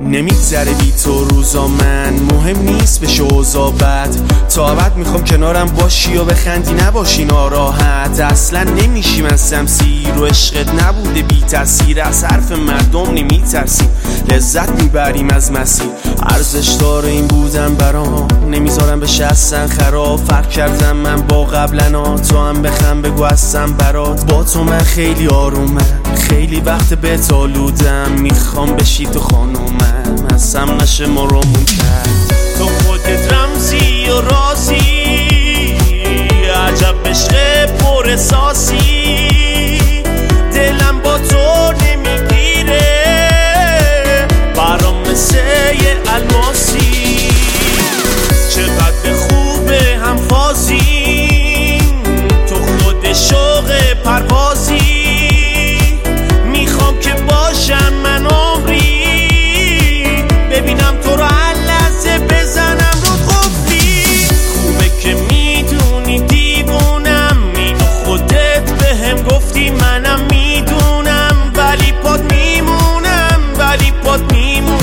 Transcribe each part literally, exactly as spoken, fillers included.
نمیگذره بی تو روزا من، مهم نیست بشه اوضاع بد. تا ابد میخوام کنارم باشی و بخندی نباشی ناراحت. اصلا نمیشی من سمسیر و عشقت نبوده بی تاثیر. از حرف مردم نمیترسیم، لذت میبریم از مسیر. ارزش داره این بودن برام، نمیذارم بشه اصلا خراب. فرق کردم من با قبلنا، تو هم بخم بگو هستم برات. با تو من خیلی آرومم، خیلی وقت بهت آلودم. میخوام بشی تو خانومم، اصلا نشه ما رو مون کرد. تو خودت رمزی و رازی، عجب عشق پر احساسی. دلم با تو نمیگیره، برام مثل یه الماسی. چقدر خوبه هم فازی، تو خود شوق پروازی. میخوام که باشم من عمری، ببینم تو رو هر لحظه بزنم رو قفلی. خوبه که میدونی دیوونم، اینو خودت بهم گفتی منم میدونم. ولی پاد میمونم، ولی پاد میمونم.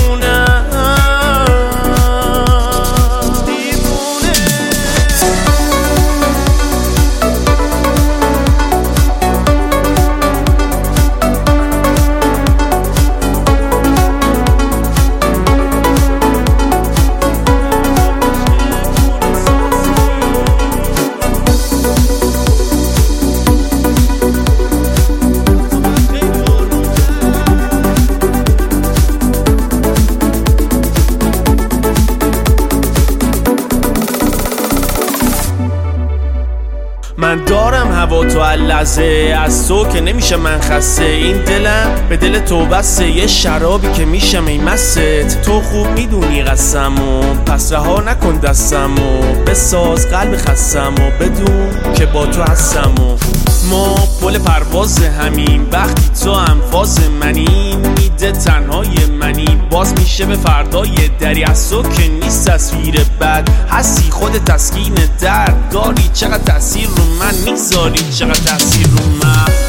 من دارم هوا تو اللحظه، از تو که نمیشه من خسته. این دلم به دل تو بسته، یه شرابی که میشم این مست. تو خوب میدونی قسمو، پس رها نکن دستمو. بساز قلب خستمو، بدون که با تو هستمو. ما پل پرواز همین، وقتی تو هم فاز منی. میده تنهای منی، باز میشه به فردای دری. از تو که نیست تصویر بد، هستی خود تسکین درد. داری چقدر تاثیر رو من میذاری، چقدر تاثیر رو من.